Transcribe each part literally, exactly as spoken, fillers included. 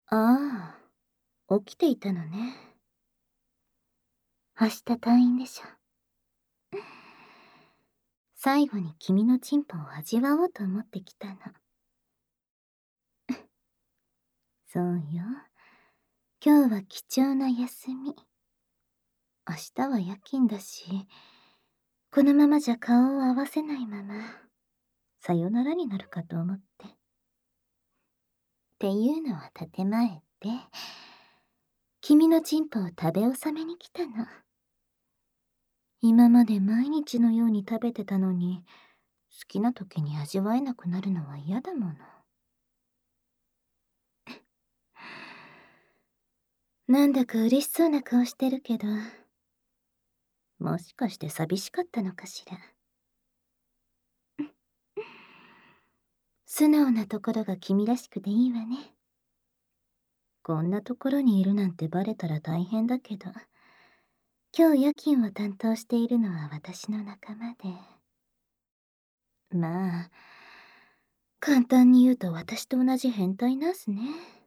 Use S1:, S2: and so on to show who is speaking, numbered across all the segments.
S1: ああ、起きていたのね。明日退院でしょ。最後に君のチンポを味わおうと思ってきたの。そうよ。今日は貴重な休み。明日は夜勤だし、このままじゃ顔を合わせないまま、さよならになるかと思って。っていうのは建前で、君のチンポを食べ納めに来たの。今まで毎日のように食べてたのに、好きな時に味わえなくなるのは嫌だもの。なんだか嬉しそうな顔してるけど、もしかして寂しかったのかしら。素直なところが君らしくていいわね。こんなところにいるなんてバレたら大変だけど、今日夜勤を担当しているのは私の仲間で。まあ、簡単に言うと私と同じ変態ナースね。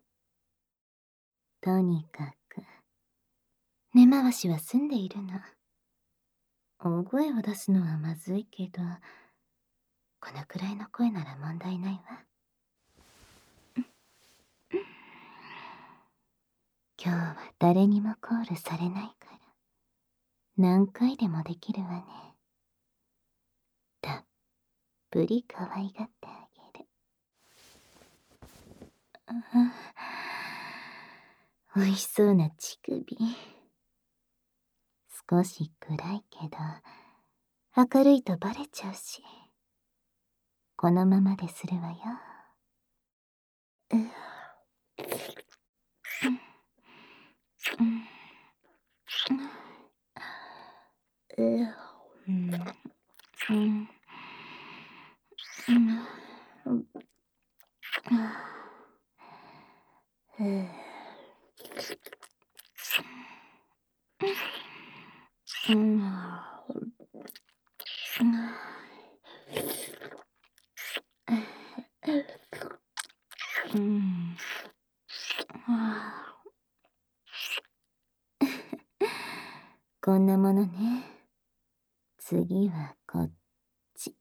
S1: とにかく、根回しは済んでいるの。大声を出すのはまずいけど、このくらいの声なら問題ないわ。今日は誰にもコールされないから、何回でもできるわね。たっぷり可愛がってあげる。あ、美味しそうな乳首。少し暗いけど、明るいとバレちゃうし、このままでするわよ。うううんうんこんなものね。次はこっち。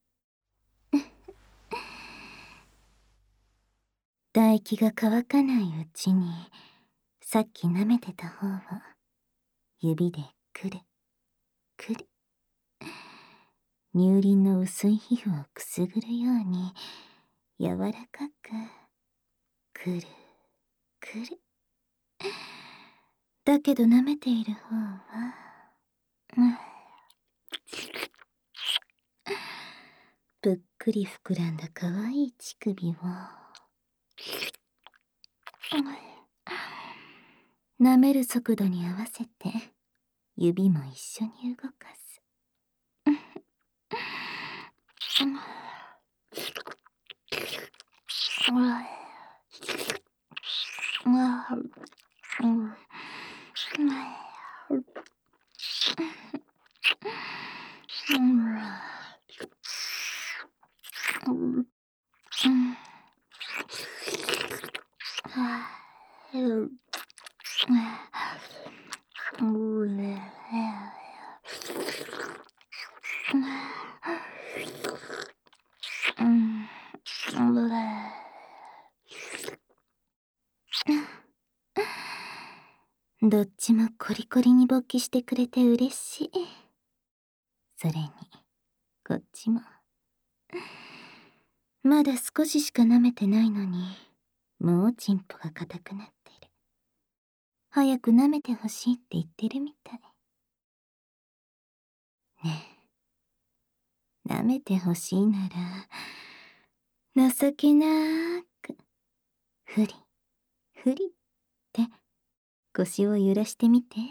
S1: 唾液が乾かないうちに、さっき舐めてた方を指でくるくる。乳輪の薄い皮膚をくすぐるように柔らかくくるくる。だけど舐めている方は、うん、ぷっくり膨らんだ可愛い乳首を、うん、舐める速度に合わせて指も一緒に動かす。どっちもコリコリに勃起してくれて嬉しい。それに、こっちも。まだ少ししか舐めてないのに、もうチンポが硬くなってる。早く舐めてほしいって言ってるみたい。ねえ、舐めてほしいなら、情けなーく、ふり、ふりって腰を揺らしてみて。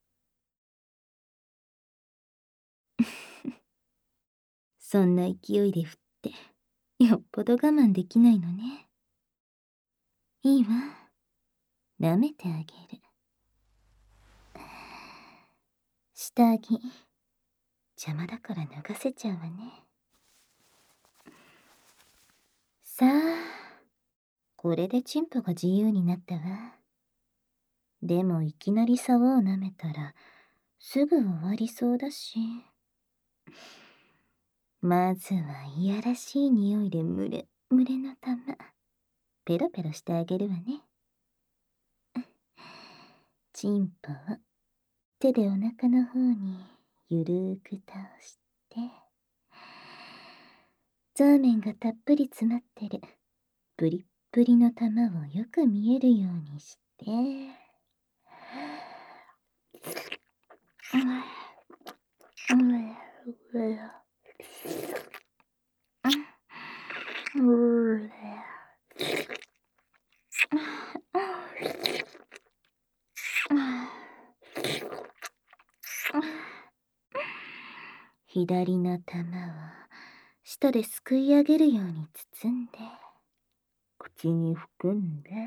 S1: そんな勢いで振って、よっぽど我慢できないのね。いいわ。舐めてあげる。下着、邪魔だから脱がせちゃうわね。さあ、これでチンポが自由になったわ。 でもいきなり竿を舐めたらすぐ終わりそうだし。まずはいやらしい匂いでむれむれの玉、ペロペロしてあげるわね。チンポを手でお腹の方にゆるーく倒して、ザーメンがたっぷり詰まってるプリップリの玉をよく見えるようにして、左の玉を舌ですくい上げるように包んで、口に含んで、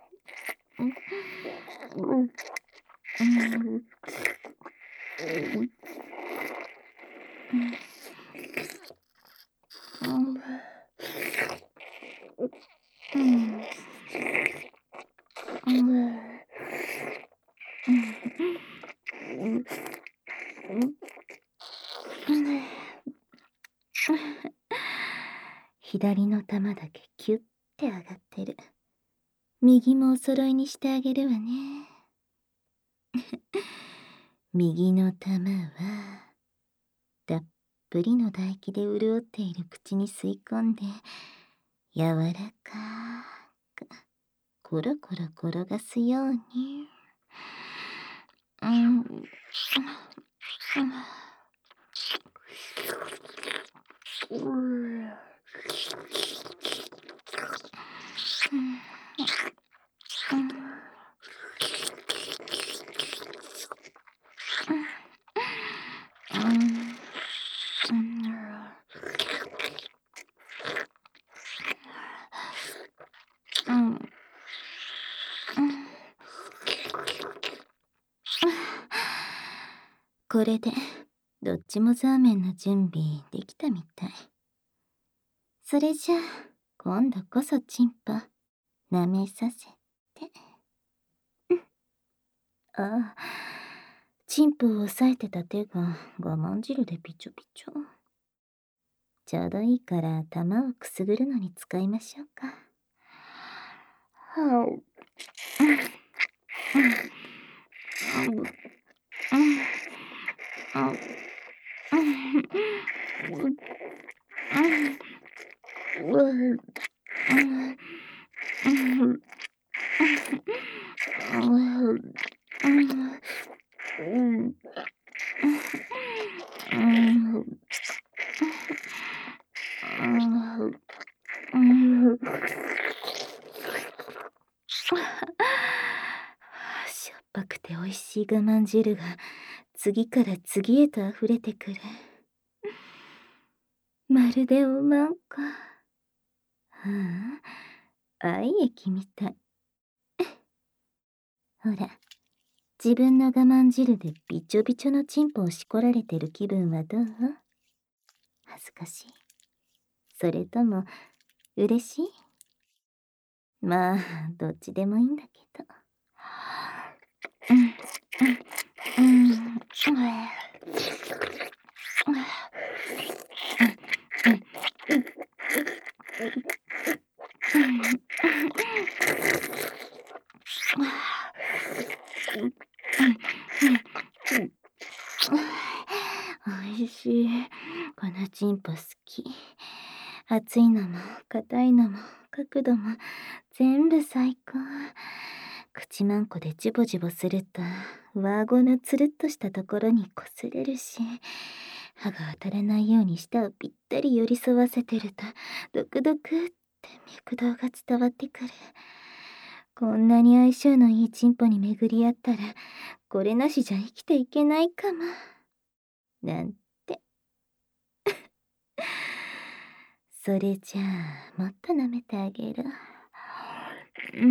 S1: 左の玉だけキュッて上がってる。右もお揃いにしてあげるわね。右の玉はたっぷりの唾液で潤っている口に吸い込んで、柔らかくコロコロ転がすように、うん、うんこれでどっちもザーメンの準備できたみたい。それじゃあ今度こそチンポ舐めさせて。うん、ああ、チンポを押さえてた手が我慢汁でびちょびちょ。ちょうどいいから玉をくすぐるのに使いましょうか。はう、しょっぱくておいしい我慢汁が次から次へと溢れてくる。まるでおまんこ。はあ、愛液みたい。ほら、自分の我慢汁でびちょびちょのチンポをしこられてる気分はどう？恥ずかしい？それとも嬉しい？まあ、どっちでもいいんだけど。うん、うん、うん、うん、おいしい。このチンポ好き。熱いのも硬いのも角度も全部最高。口マンコでジボジボすると上顎のつるっとしたところにこすれるし、歯が当たらないように舌をぴったり寄り添わせてるとドクドクって脈動が伝わってくる。こんなに相性のいいチンポに巡り合ったらこれなしじゃ生きていけないかもなんて。それじゃあもっと舐めてあげる。うん。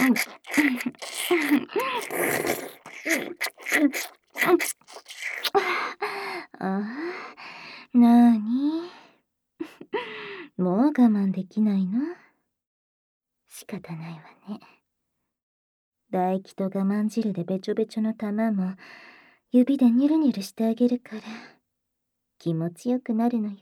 S1: ああ、なーにもう我慢できないの？仕方ないわね。唾液と我慢汁でべちょべちょの玉も指でニュルニュルしてあげるから気持ちよくなるのよ。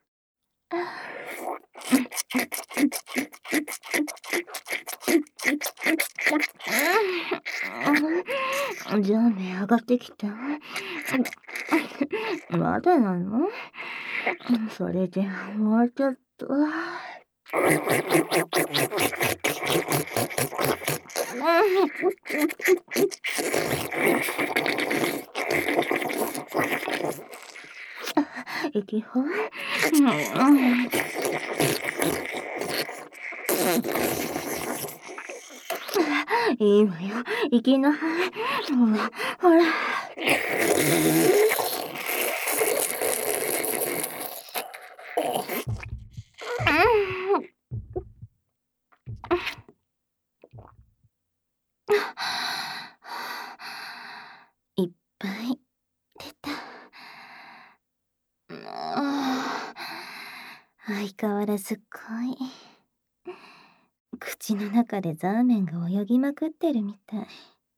S1: じゃあね、上がってきた。まだなの？それでもうちょっと。息ほ。いいわよ、行きな。ほら、ほら。いっぱい出た。相変わらず濃い。口の中でザーメンが泳ぎまくってるみたい。は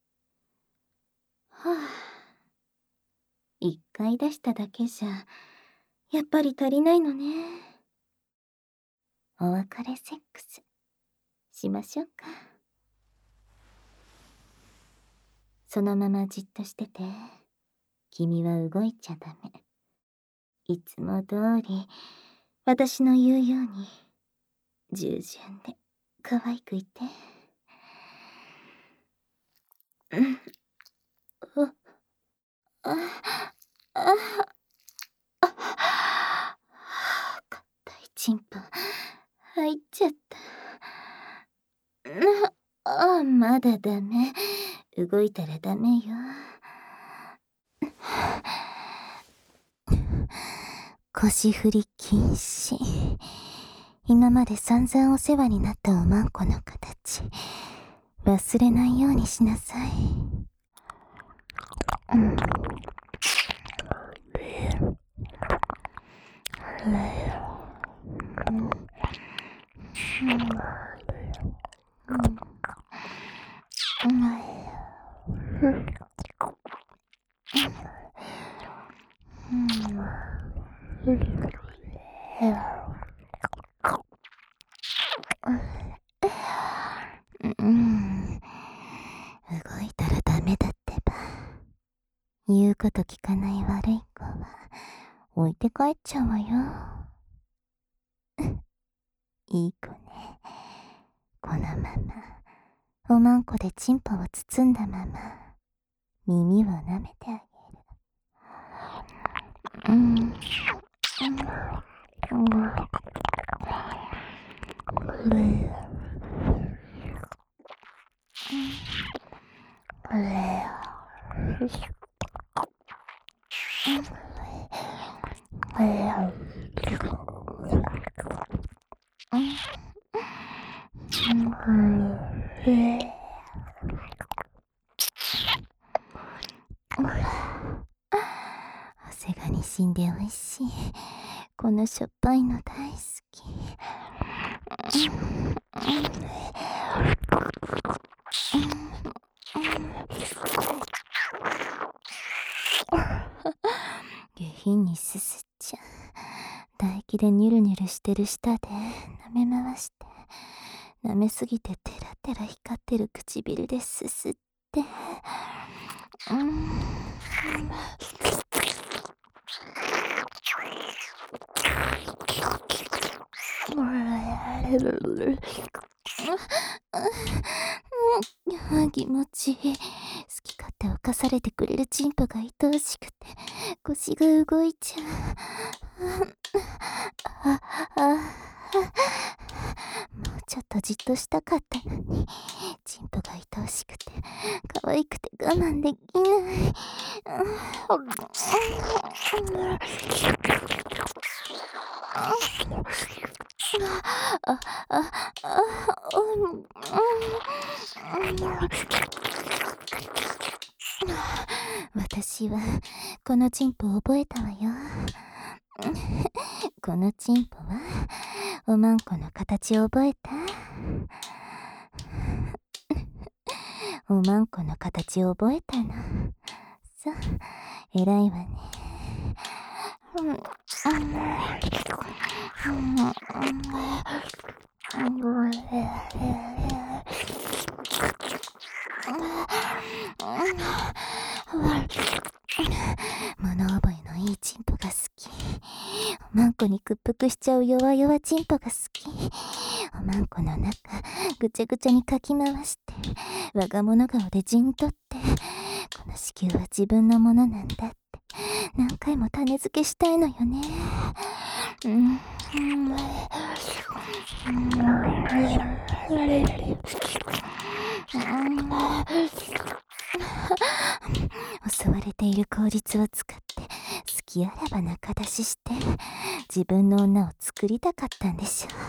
S1: あ、一回出しただけじゃやっぱり足りないのね。お別れセックスしましょうか。そのままじっとしてて。君は動いちゃダメ。いつも通り私の言うように従順で可愛くいて。うん。あ、あ、あ、あ、硬いチンポ入っちゃった。な、あ、まだダメ。動いたらダメよ。腰振り禁止。今まで散々お世話になったおまんこの形忘れないようにしなさい。うん。うん、動いたらダメだってば。言うこと聞かない悪い子は置いて帰っちゃうわよ。いい子ね。このままおまんこでチンポを包んだまま耳を舐めてあげる。うん、うん、うん、汗がにしんでおいしい。このしょっぱいの大好き。下品にすすっちゃう。唾液でニュルニュルしてる舌で舐め回して、舐めすぎてテラテラ光ってる唇ですすって、うん、あ、気持ちいい。好き勝手犯されてくれるチンポが愛おしくて腰が動いちゃう。あ、あ、あ、もうちょっとじっとしたかったのに、チンポが愛おしくて可愛くて我慢できない。あ、あ、あ、あ、 私はこのチンポ覚えたわよ。このチンポはおまんこの形覚えた？おまんこの形覚えたの。そう、偉いわね。物覚えのいいチンポが好き。おまんこに屈服しちゃう弱々チンポが好き。おまんこの中ぐちゃぐちゃにかき回して我が物顔でじんとって、この子宮は自分のものなんだって何回も種付けしたいのよね。うん、襲われている口実を使って好きあらば仲出しして自分の女を作りたかったんでしょう。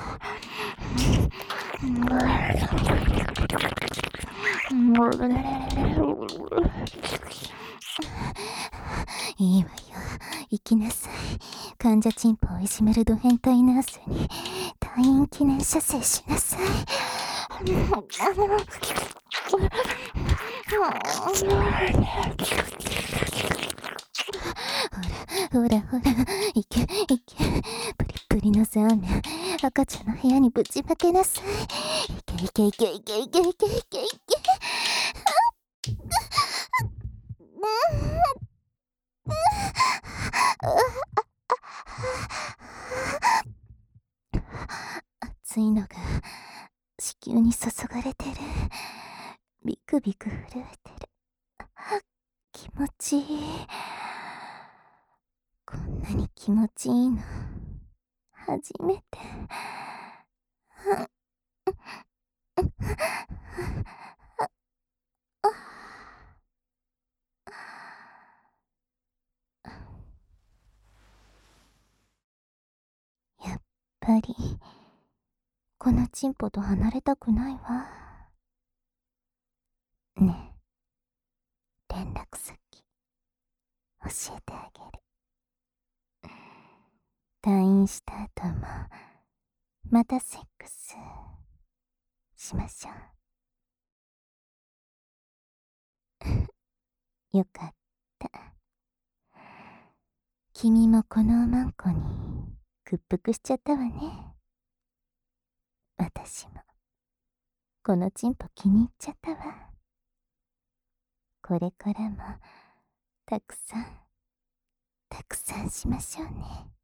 S1: いいわよ、行きなさい。患者チンポをいじめるド変態ナースに退院記念射精しなさい。ほらほらほら、いけいけ、プリプリのザーメン赤ちゃんの部屋にぶちまけなさい。いけいけいけいけいけいけいけいけ。熱いのが子宮に注がれてる。ビクビク震えてる。気持ちいい。こんなに気持ちいいの初めて。やっぱりこのチンポと離れたくないわ。ねえ、連絡先教えてあげる。退院した後もまたセックスしましょう。よかった。君もこのおまんこに屈服しちゃったわね。私もこのチンポ気に入っちゃったわ。これからもたくさんたくさんしましょうね。